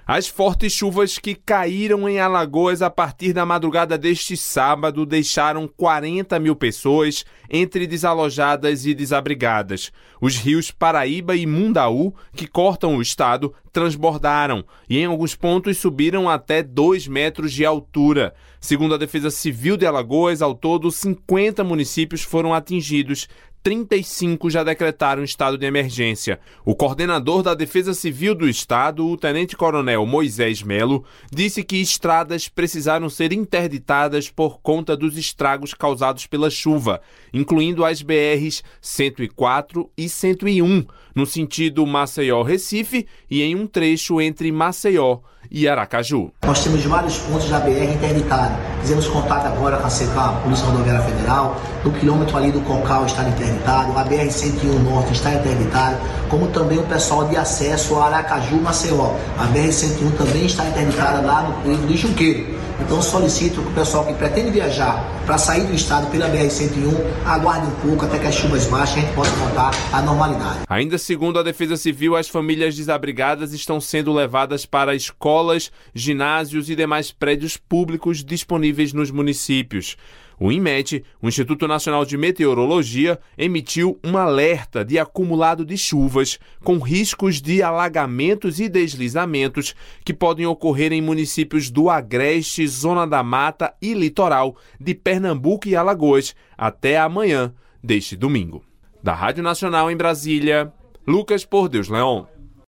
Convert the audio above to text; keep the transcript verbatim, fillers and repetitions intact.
As fortes chuvas que caíram em Alagoas a partir da madrugada deste sábado deixaram quarenta mil pessoas entre desalojadas e desabrigadas. Os rios Paraíba e Mundaú, que cortam o estado, transbordaram e em alguns pontos subiram até dois metros de altura. Segundo a Defesa Civil de Alagoas, ao todo cinquenta municípios foram atingidos. trinta e cinco já decretaram estado de emergência. O coordenador da Defesa Civil do Estado, o tenente-coronel Moisés Melo, disse que estradas precisaram ser interditadas por conta dos estragos causados pela chuva, incluindo as B Rs cento e quatro e cento e um, no sentido Maceió-Recife e em um trecho entre Maceió e Aracaju. Nós temos vários pontos da B R interditados. Fizemos contato agora com a Polícia Rodoviária Federal, no quilômetro ali do Cocal está interditado, a B R cento e um Norte está interditada, como também o pessoal de acesso a Aracaju-Maceió. A B R cento e um também está interditada lá no Crivo do Junqueiro. Então solicito que o pessoal que pretende viajar para sair do estado pela B R cento e um aguarde um pouco até que as chuvas baixem e a gente possa voltar à normalidade. Ainda segundo a Defesa Civil, as famílias desabrigadas estão sendo levadas para escolas, ginásios e demais prédios públicos disponíveis nos municípios. O INMET, o Instituto Nacional de Meteorologia, emitiu um alerta de acumulado de chuvas com riscos de alagamentos e deslizamentos que podem ocorrer em municípios do Agreste, Zona da Mata e Litoral de Pernambuco e Alagoas até amanhã deste domingo. Da Rádio Nacional em Brasília, Lucas Por Deus Leon.